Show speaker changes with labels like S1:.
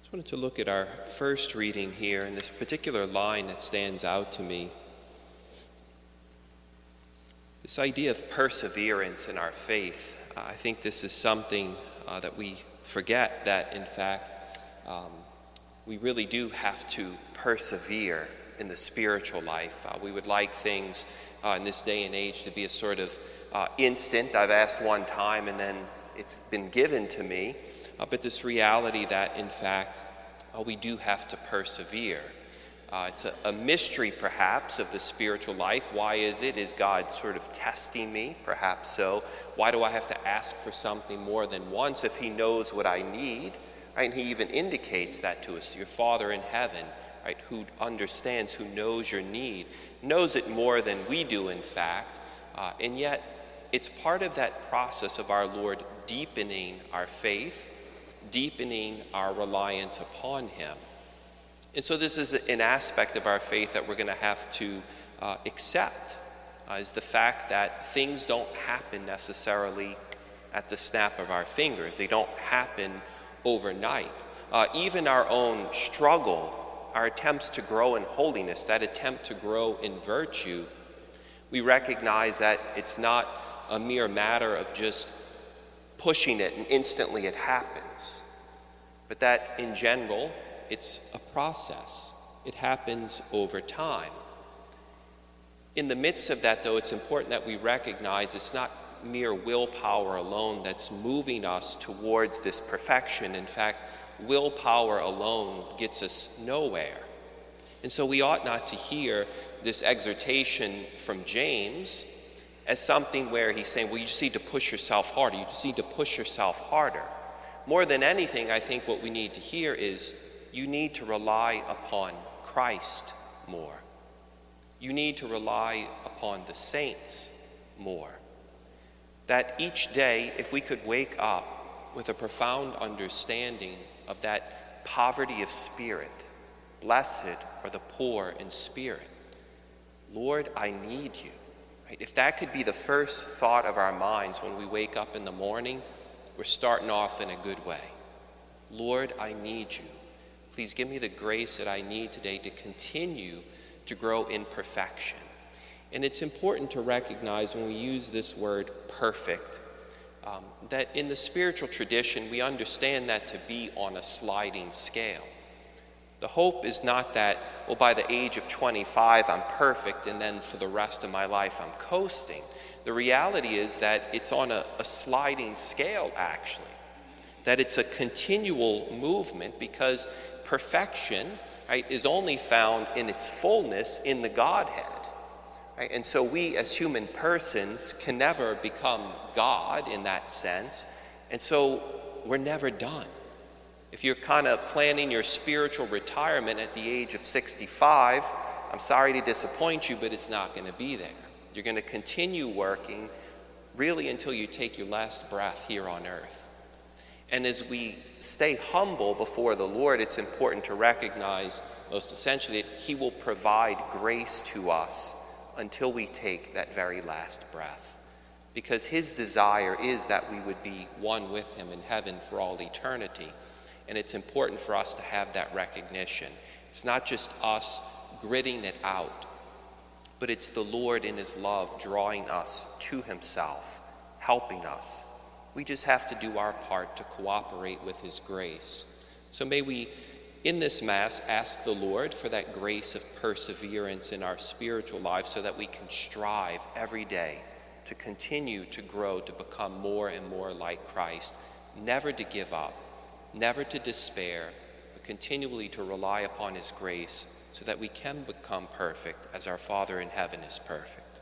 S1: Just wanted to look at our first reading here, and this particular line that stands out to me. This idea of perseverance in our faith. I think this is something that we forget, that in fact we really do have to persevere in the spiritual life. We would like things in this day and age to be a sort of instant. I've asked one time and then it's been given to me. But this reality that, in fact, we do have to persevere. It's a mystery, perhaps, of the spiritual life. Why is it? Is God sort of testing me? Perhaps so. Why do I have to ask for something more than once if he knows what I need? Right? And he even indicates that to us. Your Father in heaven, right, who understands, who knows your need, knows it more than we do, in fact. And yet, it's part of that process of our Lord deepening our faith, deepening our reliance upon him. And so this is an aspect of our faith that we're going to have to accept, is the fact that things don't happen necessarily at the snap of our fingers. They don't happen overnight. Even our own struggle, our attempts to grow in holiness, that attempt to grow in virtue, we recognize that it's not a mere matter of just pushing it and instantly it happens, but that in general it's a process. It happens over time. In the midst of that, though, it's important that we recognize it's not mere willpower alone that's moving us towards this perfection. In fact, willpower alone gets us nowhere. And so we ought not to hear this exhortation from James as something where he's saying, well, you just need to push yourself harder. You just need to push yourself harder. More than anything, I think what we need to hear is you need to rely upon Christ more. You need to rely upon the saints more. That each day, if we could wake up with a profound understanding of that poverty of spirit, blessed are the poor in spirit. Lord, I need you. Right? If that could be the first thought of our minds when we wake up in the morning, we're starting off in a good way. Lord, I need you. Please give me the grace that I need today to continue to grow in perfection. And it's important to recognize when we use this word perfect, that in the spiritual tradition, we understand that to be on a sliding scale. The hope is not that, well, by the age of 25, I'm perfect, and then for the rest of my life, I'm coasting. The reality is that it's on a sliding scale, actually, that it's a continual movement because perfection, right, is only found in its fullness in the Godhead. Right? And so we as human persons can never become God in that sense, and so we're never done. If you're kind of planning your spiritual retirement at the age of 65, I'm sorry to disappoint you, but it's not going to be there. You're going to continue working really until you take your last breath here on earth. And as we stay humble before the Lord, it's important to recognize, most essentially, that he will provide grace to us until we take that very last breath. Because his desire is that we would be one with him in heaven for all eternity. And it's important for us to have that recognition. It's not just us gritting it out, but it's the Lord in his love drawing us to himself, helping us. We just have to do our part to cooperate with his grace. So may we, in this Mass, ask the Lord for that grace of perseverance in our spiritual life so that we can strive every day to continue to grow, to become more and more like Christ, never to give up, never to despair, but continually to rely upon his grace so that we can become perfect as our Father in heaven is perfect.